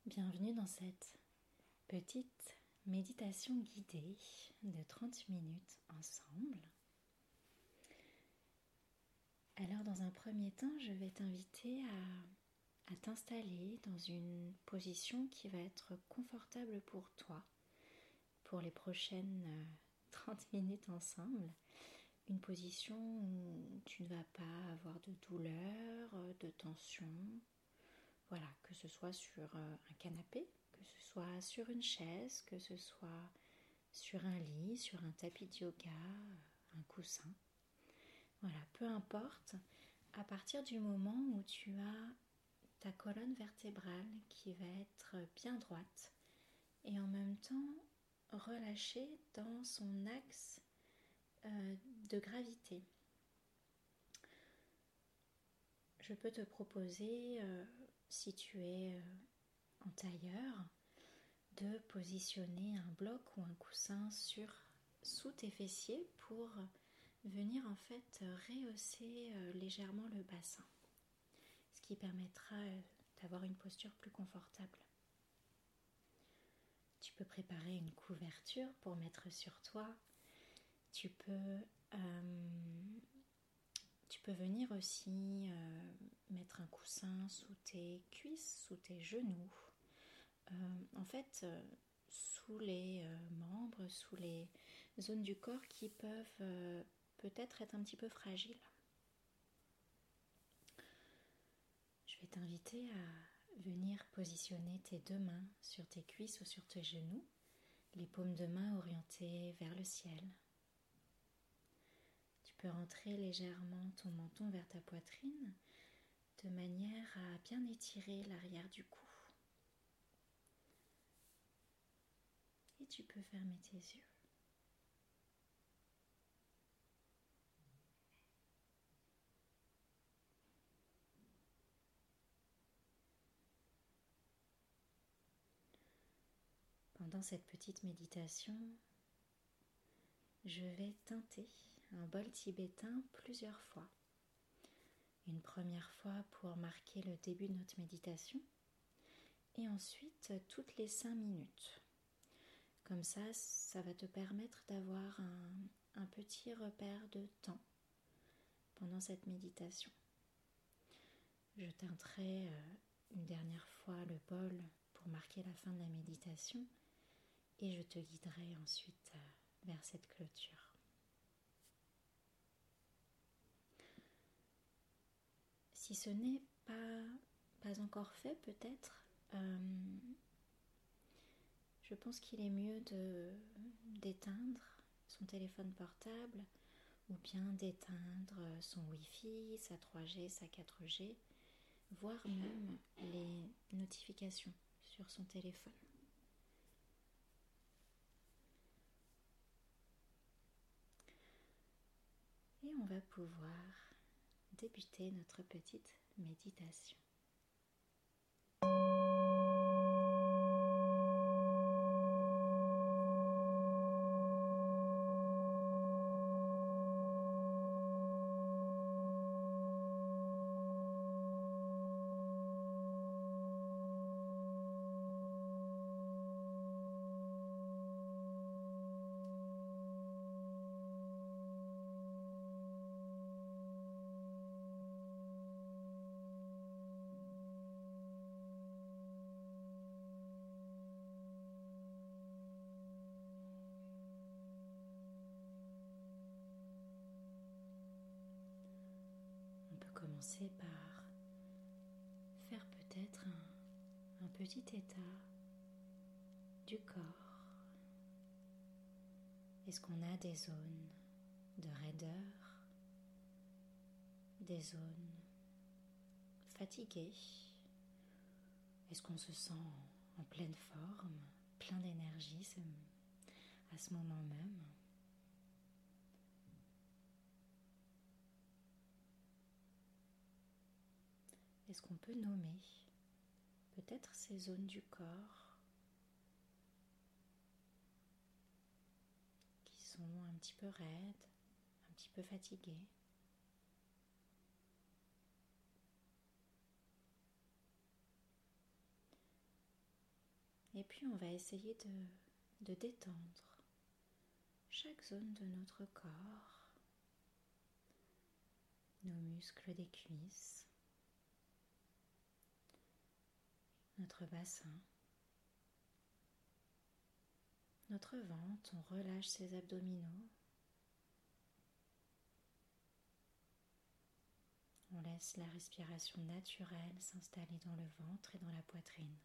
Bienvenue dans cette petite méditation guidée de 30 minutes ensemble. Alors dans un premier temps, je vais t'inviter à t'installer dans une position qui va être confortable pour toi pour les prochaines 30 minutes ensemble. Une position où tu ne vas pas avoir de douleur, de tension. Voilà, que ce soit sur un canapé, que ce soit sur une chaise, que ce soit sur un lit, sur un tapis de yoga, un coussin. Voilà, peu importe, à partir du moment où tu as ta colonne vertébrale qui va être bien droite et en même temps relâchée dans son axe de gravité. Je peux te proposer, si tu es en tailleur, de positionner un bloc ou un coussin sous tes fessiers pour venir en fait rehausser légèrement le bassin, ce qui permettra d'avoir une posture plus confortable. Tu peux préparer une couverture pour mettre sur toi. Tu peux venir aussi mettre un coussin sous tes cuisses, sous tes genoux. En fait, sous les membres, sous les zones du corps qui peuvent peut-être être un petit peu fragiles. Je vais t'inviter à venir positionner tes deux mains sur tes cuisses ou sur tes genoux, les paumes de main orientées vers le ciel. Tu peux rentrer légèrement ton menton vers ta poitrine de manière à bien étirer l'arrière du cou. Et tu peux fermer tes yeux. Pendant cette petite méditation, je vais teinter un bol tibétain plusieurs fois. Une première fois pour marquer le début de notre méditation et ensuite toutes les 5 minutes. Comme ça va te permettre d'avoir un petit repère de temps pendant cette méditation. Je teinterai une dernière fois le bol pour marquer la fin de la méditation et je te guiderai ensuite vers cette clôture. Si ce n'est pas encore fait, peut-être, je pense qu'il est mieux d'éteindre son téléphone portable ou bien d'éteindre son Wi-Fi, sa 3G, sa 4G, voire même les notifications sur son téléphone. Et on va pouvoir débuter notre petite méditation. On peut commencer par faire peut-être un petit état du corps. Est-ce qu'on a des zones de raideur, des zones fatiguées? Est-ce qu'on se sent en pleine forme, plein d'énergie à ce moment même? Est-ce qu'on peut nommer peut-être ces zones du corps qui sont un petit peu raides, un petit peu fatiguées? Et puis on va essayer de détendre chaque zone de notre corps, nos muscles des cuisses, notre bassin, notre ventre, on relâche ses abdominaux. On laisse la respiration naturelle s'installer dans le ventre et dans la poitrine.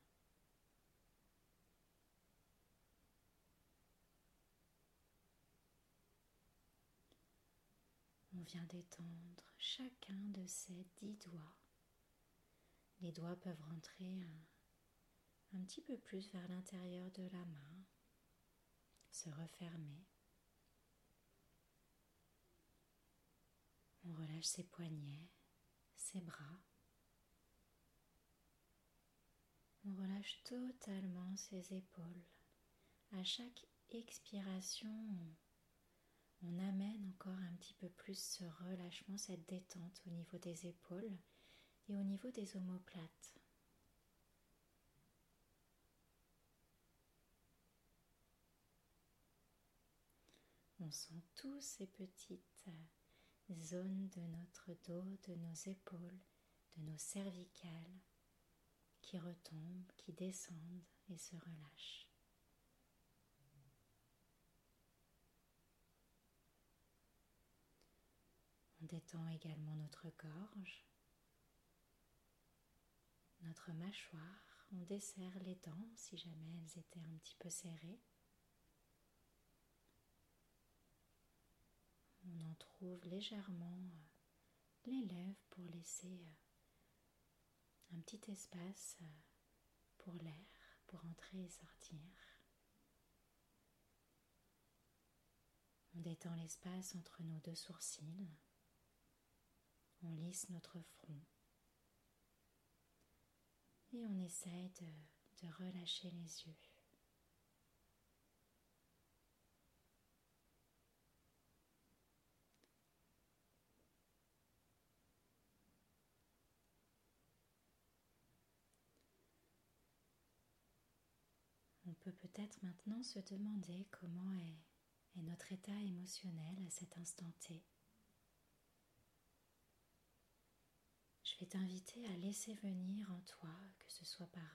On vient d'étendre chacun de ces 10 doigts. Les doigts peuvent rentrer un petit peu plus vers l'intérieur de la main, se refermer. On relâche ses poignets, ses bras. On relâche totalement ses épaules. À chaque expiration, on amène encore un petit peu plus ce relâchement, cette détente au niveau des épaules et au niveau des omoplates. On sent tous ces petites zones de notre dos, de nos épaules, de nos cervicales qui retombent, qui descendent et se relâchent. On détend également notre gorge, notre mâchoire. On desserre les dents si jamais elles étaient un petit peu serrées. On en trouve légèrement les lèvres pour laisser un petit espace pour l'air, pour entrer et sortir. On détend l'espace entre nos deux sourcils. On lisse notre front. Et on essaye de relâcher les yeux. On peut peut-être maintenant se demander comment est notre état émotionnel à cet instant T. Je vais t'inviter à laisser venir en toi, que ce soit par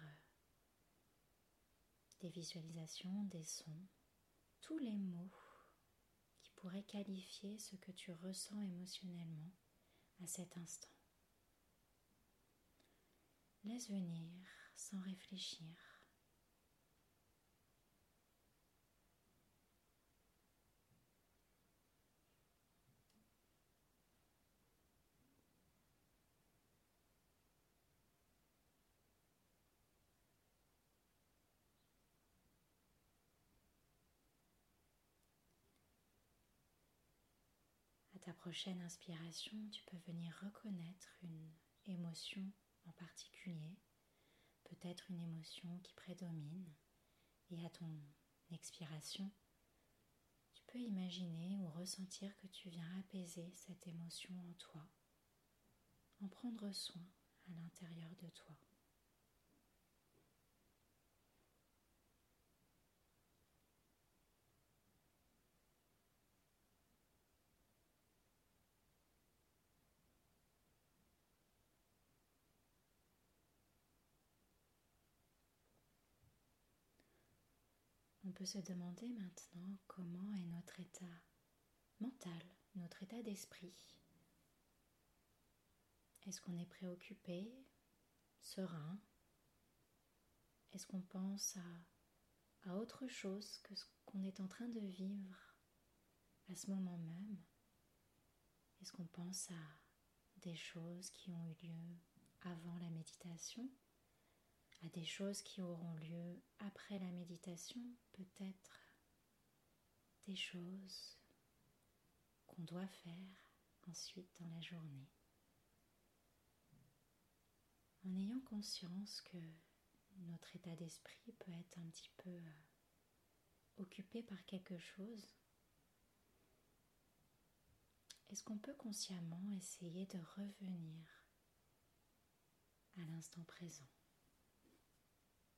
des visualisations, des sons, tous les mots qui pourraient qualifier ce que tu ressens émotionnellement à cet instant. Laisse venir sans réfléchir. À ta prochaine inspiration, tu peux venir reconnaître une émotion en particulier, peut-être une émotion qui prédomine, et à ton expiration, tu peux imaginer ou ressentir que tu viens apaiser cette émotion en toi, en prendre soin à l'intérieur de toi. On peut se demander maintenant comment est notre état mental, notre état d'esprit. Est-ce qu'on est préoccupé, serein? Est-ce qu'on pense à autre chose que ce qu'on est en train de vivre à ce moment même? Est-ce qu'on pense à des choses qui ont eu lieu avant la méditation, à des choses qui auront lieu après la méditation, peut-être des choses qu'on doit faire ensuite dans la journée, en ayant conscience que notre état d'esprit peut être un petit peu occupé par quelque chose. Est-ce qu'on peut consciemment essayer de revenir à l'instant présent ?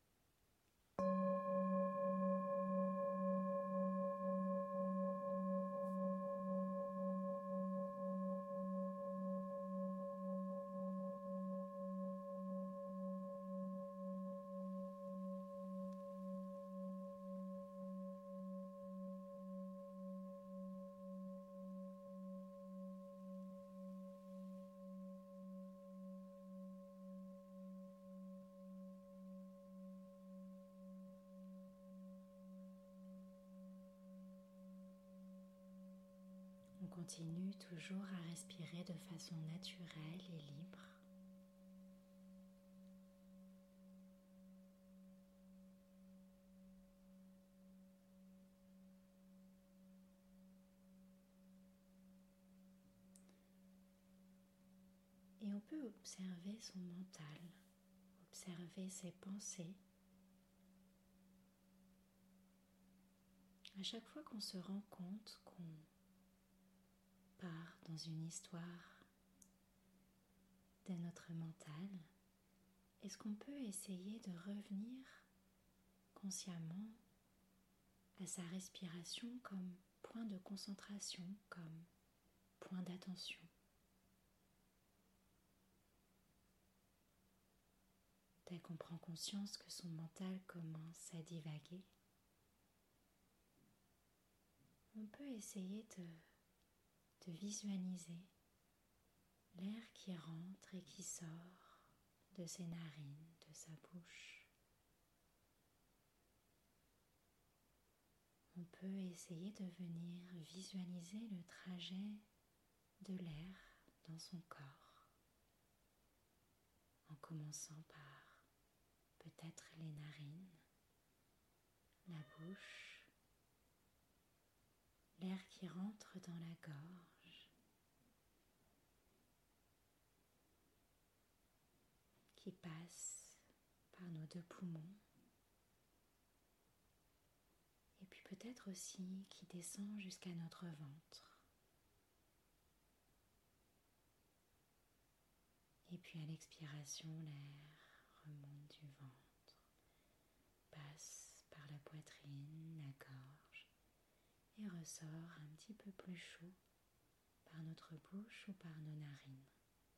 continue toujours à respirer de façon naturelle et libre. Et on peut observer son mental, observer ses pensées. À chaque fois qu'on se rend compte qu'on part dans une histoire de notre mental, est-ce qu'on peut essayer de revenir consciemment à sa respiration comme point de concentration, comme point d'attention? Dès qu'on prend conscience que son mental commence à divaguer, on peut essayer de visualiser l'air qui rentre et qui sort de ses narines, de sa bouche. On peut essayer de venir visualiser le trajet de l'air dans son corps, en commençant par peut-être les narines, la bouche, l'air qui rentre dans la gorge, qui passe par nos 2 poumons, et puis peut-être aussi qui descend jusqu'à notre ventre. Et puis à l'expiration, l'air remonte du ventre, passe par la poitrine, la gorge, et ressort un petit peu plus chaud par notre bouche ou par nos narines.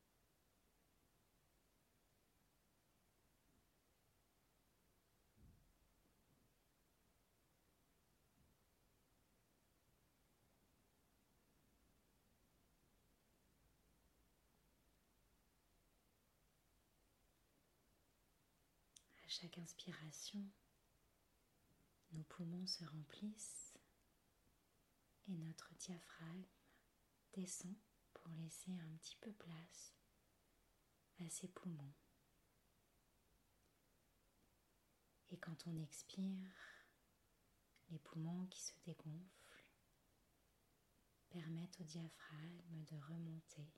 À chaque inspiration, nos poumons se remplissent et notre diaphragme descend pour laisser un petit peu place à ses poumons. Et quand on expire, les poumons qui se dégonflent permettent au diaphragme de remonter.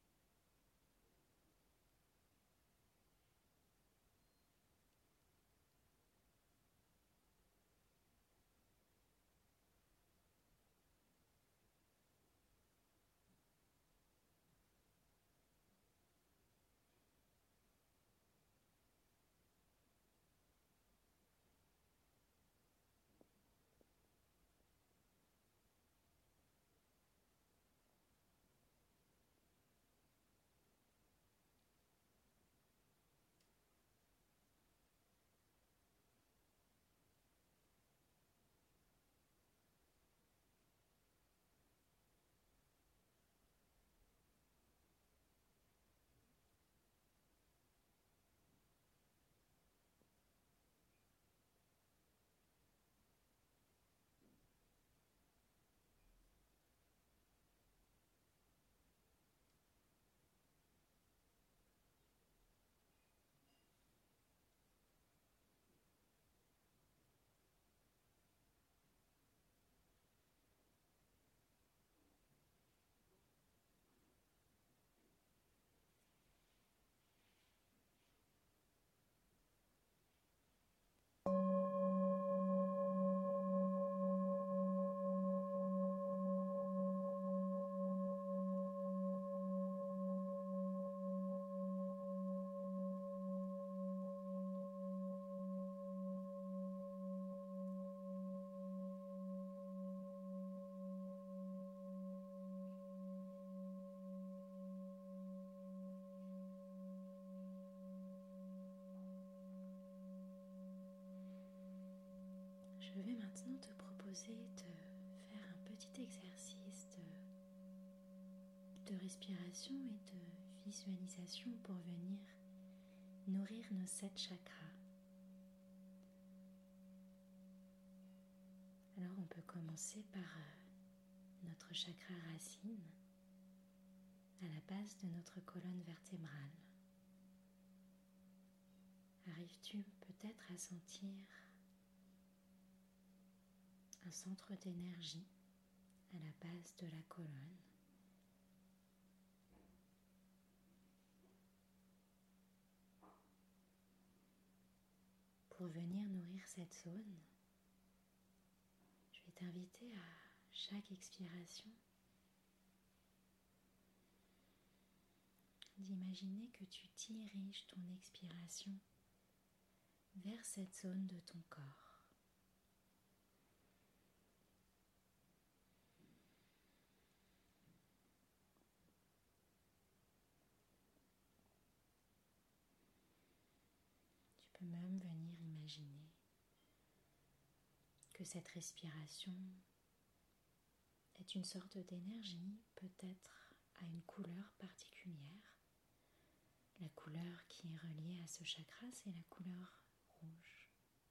Je vais maintenant te proposer de faire un petit exercice de respiration et de visualisation pour venir nourrir nos 7 chakras. Alors on peut commencer par notre chakra racine, à la base de notre colonne vertébrale. Arrives-tu peut-être à sentir un centre d'énergie à la base de la colonne? Pour venir nourrir cette zone, je vais t'inviter à chaque expiration d'imaginer que tu diriges ton expiration vers cette zone de ton corps. Tu peux même venir imaginer que cette respiration est une sorte d'énergie, peut-être à une couleur particulière. La couleur qui est reliée à ce chakra, c'est la couleur rouge.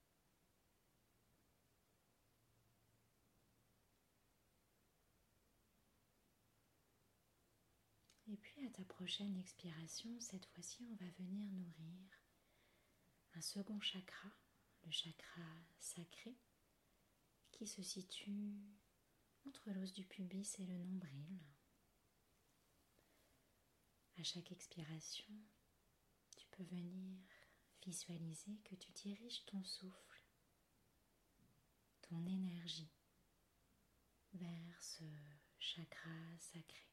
Et puis à ta prochaine expiration, cette fois-ci, on va venir nourrir un second chakra, le chakra sacré, qui se situe entre l'os du pubis et le nombril. À chaque expiration, tu peux venir visualiser que tu diriges ton souffle, ton énergie vers ce chakra sacré.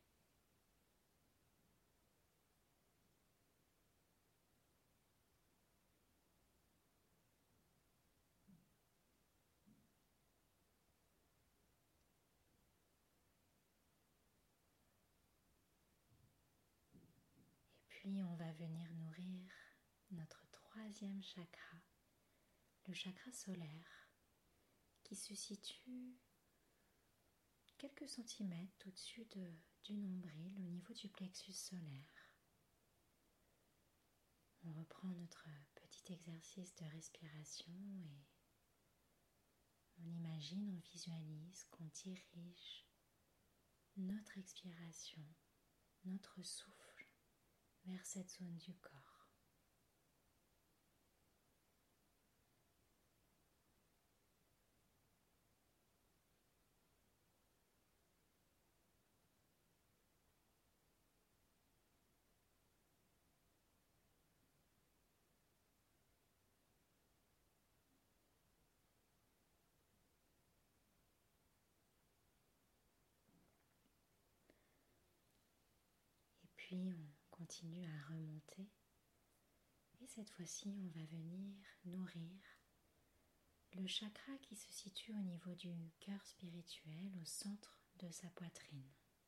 Puis on va venir nourrir notre troisième chakra, le chakra solaire, qui se situe quelques centimètres au-dessus du nombril, au niveau du plexus solaire. On reprend notre petit exercice de respiration et on imagine, on visualise qu'on dirige notre expiration, notre souffle vers cette zone du corps. Et puis on continue à remonter. Et cette fois-ci, on va venir nourrir le chakra qui se situe au niveau du cœur spirituel, au centre de sa poitrine.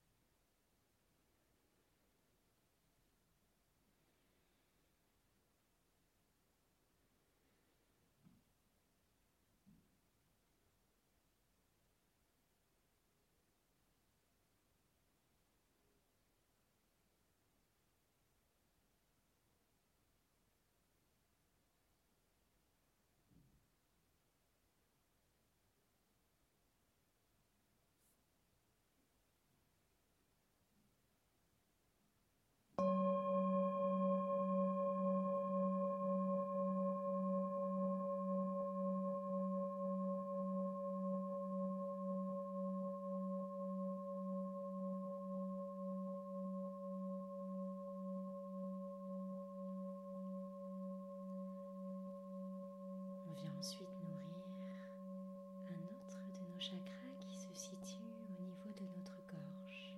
On vient ensuite nourrir un autre de nos chakras qui se situe au niveau de notre gorge.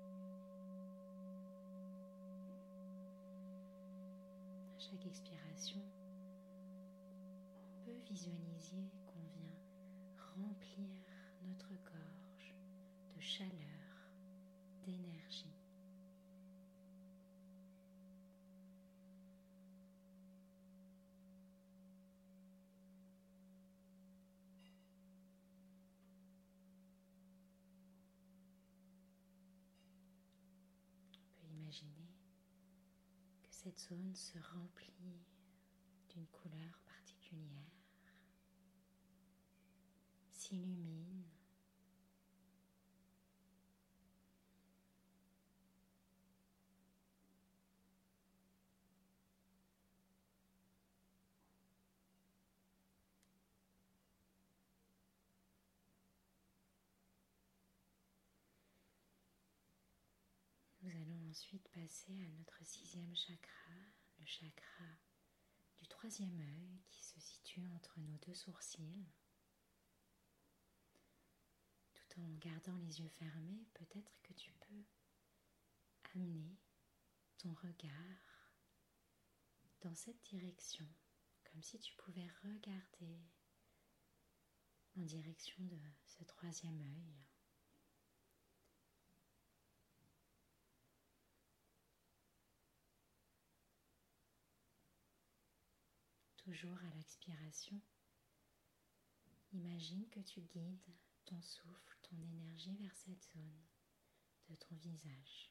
À chaque expiration, on peut visualiser qu'on vient remplir notre gorge de chaleur, d'énergie. Imaginer que cette zone se remplit d'une couleur particulière, s'illumine nous allons ensuite passer à notre 6e chakra, le chakra du 3e œil qui se situe entre nos 2 sourcils. Tout en gardant les yeux fermés, peut-être que tu peux amener ton regard dans cette direction, comme si tu pouvais regarder en direction de ce 3e œil. Toujours à l'expiration, imagine que tu guides ton souffle, ton énergie vers cette zone de ton visage.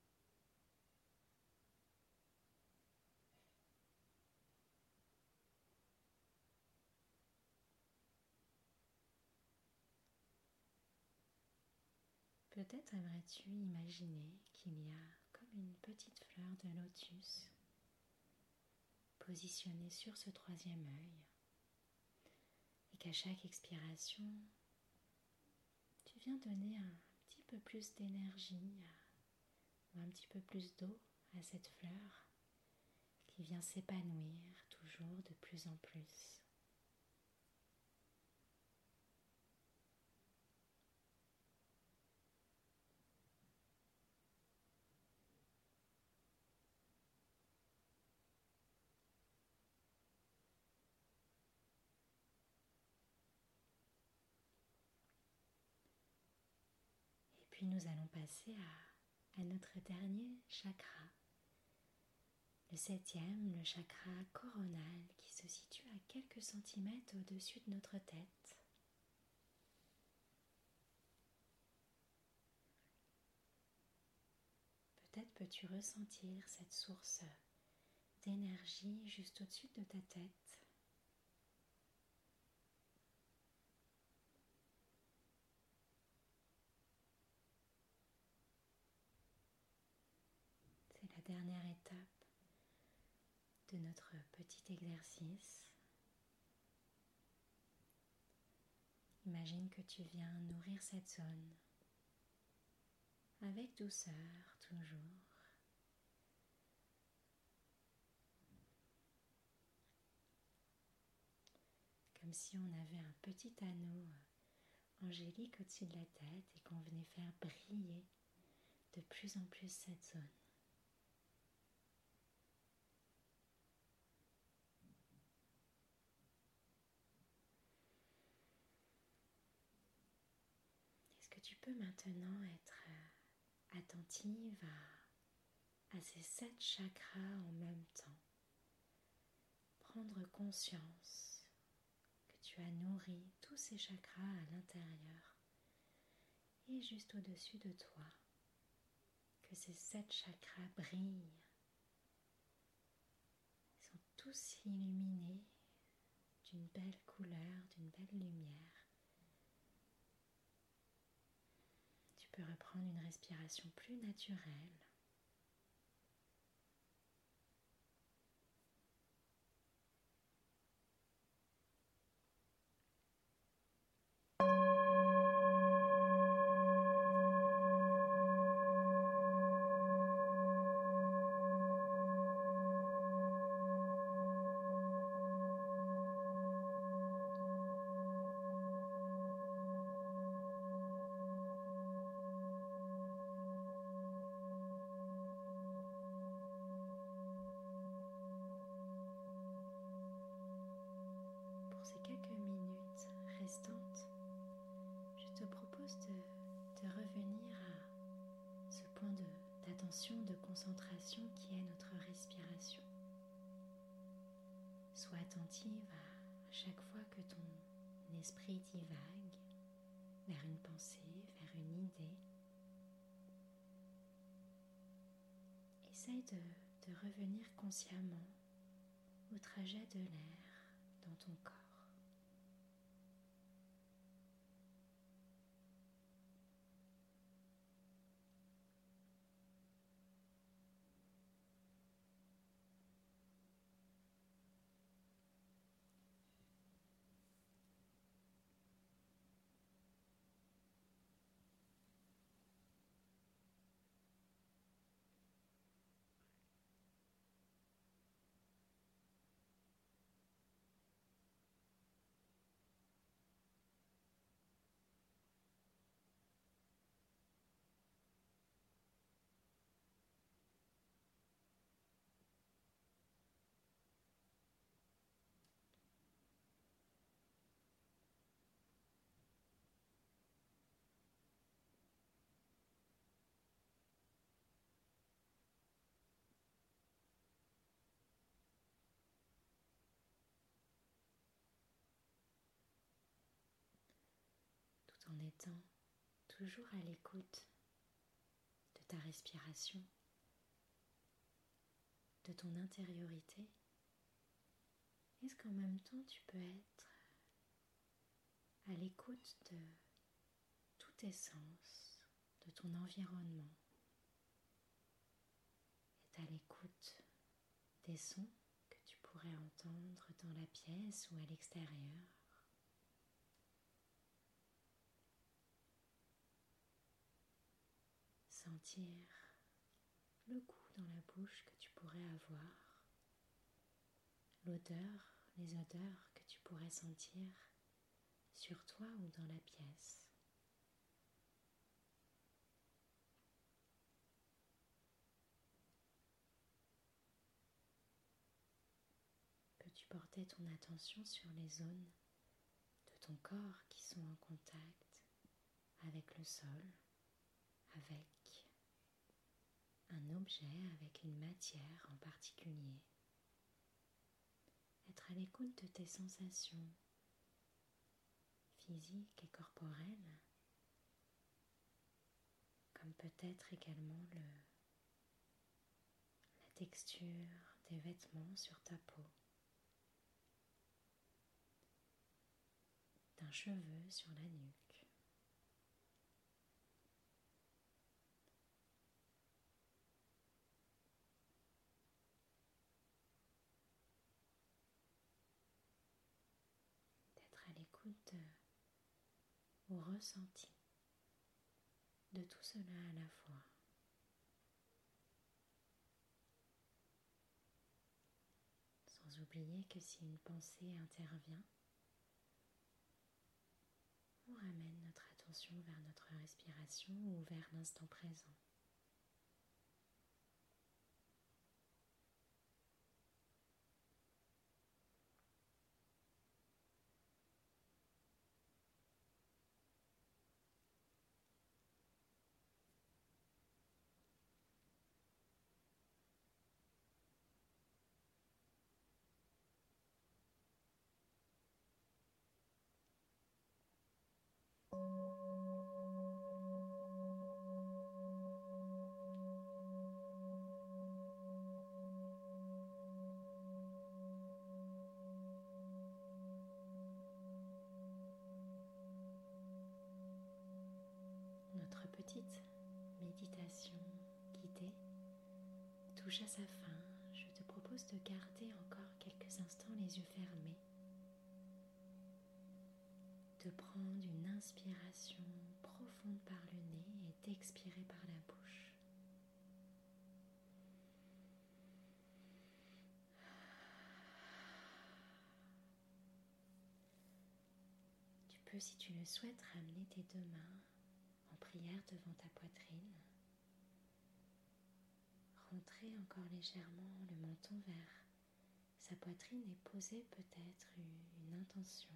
Peut-être aimerais-tu imaginer qu'il y a comme une petite fleur de lotus positionnée sur ce 3e œil et qu'à chaque expiration, tu viens donner un petit peu plus d'énergie ou un petit peu plus d'eau à cette fleur qui vient s'épanouir toujours de plus en plus. Et puis nous allons passer à notre dernier chakra, le 7e, le chakra coronal qui se situe à quelques centimètres au-dessus de notre tête. Peut-être peux-tu ressentir cette source d'énergie juste au-dessus de ta tête. C'est la dernière étape de notre petit exercice. Imagine que tu viens nourrir cette zone avec douceur toujours. Comme si on avait un petit anneau angélique au-dessus de la tête et qu'on venait faire briller de plus en plus cette zone. Est-ce que tu peux maintenant être attentive à ces 7 chakras en même temps? Prendre conscience que tu as nourri tous ces chakras à l'intérieur et juste au-dessus de toi, que ces 7 chakras brillent, sont tous illuminés d'une belle couleur, d'une belle lumière. Tu peux reprendre une respiration plus naturelle. Pour ces quelques minutes restantes, je te propose de revenir à ce point d'attention, de concentration qui est notre respiration. Sois attentive à chaque fois que ton esprit divague vers une pensée, vers une idée. Essaye de revenir consciemment au trajet de l'air dans ton corps. étant toujours à l'écoute de ta respiration, de ton intériorité, est-ce qu'en même temps tu peux être à l'écoute de tous tes sens, de ton environnement, et à l'écoute des sons que tu pourrais entendre dans la pièce ou à l'extérieur. Sentir le goût dans la bouche que tu pourrais avoir, l'odeur, les odeurs que tu pourrais sentir sur toi ou dans la pièce. Peux-tu porter ton attention sur les zones de ton corps qui sont en contact avec le sol, avec un objet, avec une matière en particulier. Être à l'écoute de tes sensations physiques et corporelles, comme peut-être également la texture des vêtements sur ta peau, d'un cheveu sur la nuque. D'être à l'écoute au ressenti de tout cela à la fois. Sans oublier que si une pensée intervient, on ramène notre attention vers notre respiration ou vers l'instant présent. Notre petite méditation guidée touche à sa fin. Je te propose de garder encore quelques instants les yeux fermés, de prendre une inspiration profonde par le nez et d'expirer par la bouche. Tu peux, si tu le souhaites, ramener tes deux mains en prière devant ta poitrine. Rentrer encore légèrement le menton vers sa poitrine et poser peut-être une intention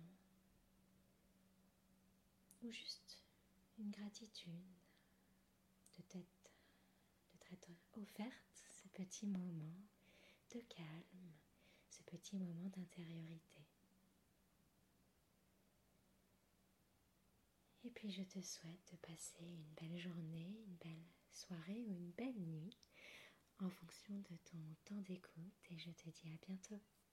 ou juste une gratitude de t'être offerte ce petit moment de calme, ce petit moment d'intériorité. Et puis je te souhaite de passer une belle journée, une belle soirée ou une belle nuit en fonction de ton temps d'écoute et je te dis à bientôt.